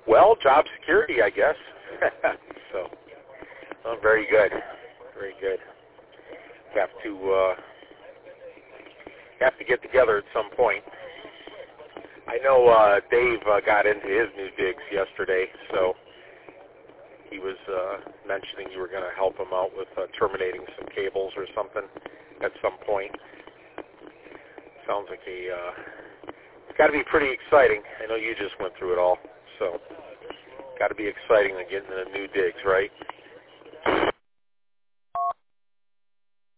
Well, job security, I guess. So, very good. Very good. Have to get together at some point. I know Dave got into his new digs yesterday, so he was mentioning you were going to help him out with terminating some cables or something at some point. Sounds like it's got to be pretty exciting. I know you just went through it all, so got to be exciting to get into the new digs, right?